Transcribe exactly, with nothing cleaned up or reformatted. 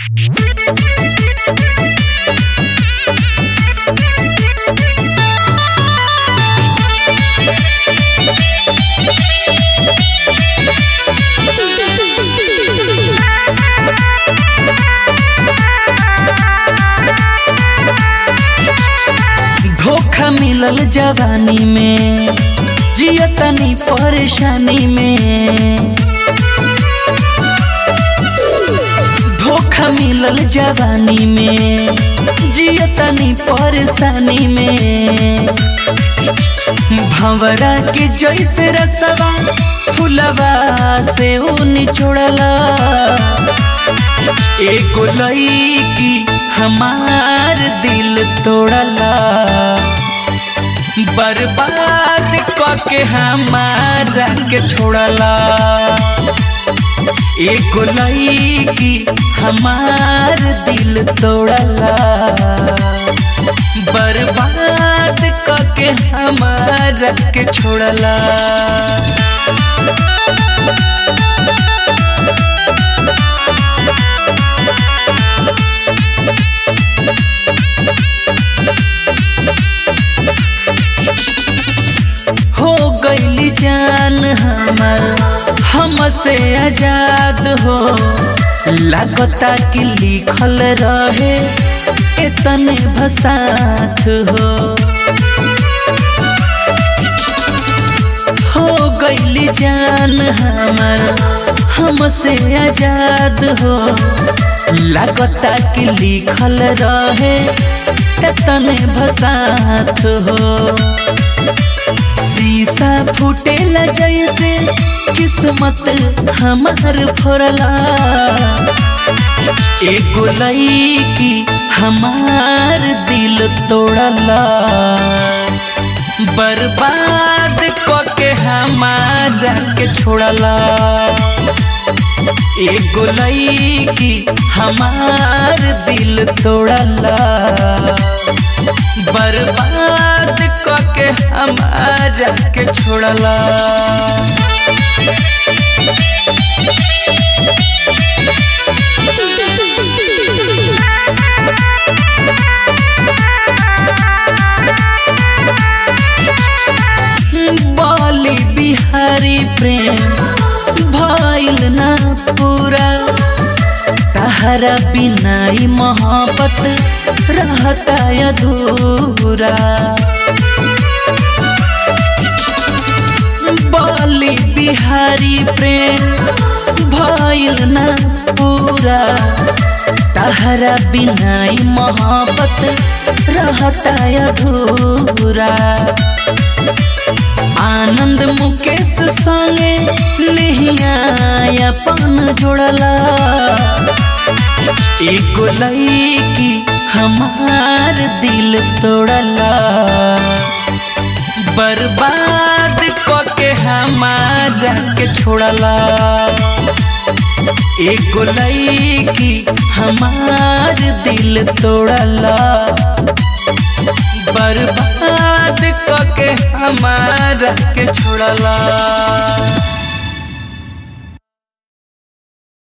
धोखा मिलल जवानी में, जियतनी परेशानी में। धोखा मिलल जवानी में, जियतनी परेशानी में। भंवरा के जैसे रसवा फुलवा से ऊ निचोड़ला। एगो लईकी हमार दिल तोड़ला, बर्बाद करके हमारा के छोड़ला। एगो लईकी हमार दिल तोड़ला, बर्बाद करके हमारा के छोड़ला। हो गईली जान हमर हमसे आजाद हो। लागता कि लिखल रहे इतने भसात हो। हो गईली जान हमर हमसे आजाद हो। लागता कि लिखल रहे इतने भसात हो। शीशा फूटेला जैसे किस्मत हमार फोड़ला। एगो लईकी हमार दिल तोड़ला, बर्बाद करके हमारा के छोड़ला। एगो लईकी हमार दिल तोड़ला, बर्बाद करके हमारा के छोड़ला। बाली बिहारी प्रेम भइल ना पूरा। तहरा बिना ही मोहब्बत रहता अधूरा। बाली बिहारी प्रेम भइल ना पूरा। तहरा बिना ही मोहब्बत रहता अधूरा। आनंद मुकेश संगे लिहिया अपन जोड़ला। एगो लईकी हमार दिल तोड़ला, बर्बाद करके हमारा के छोड़ला। एगो लईकी हमार दिल तोड़ला, बर्बाद करके हमारा के छोड़ला।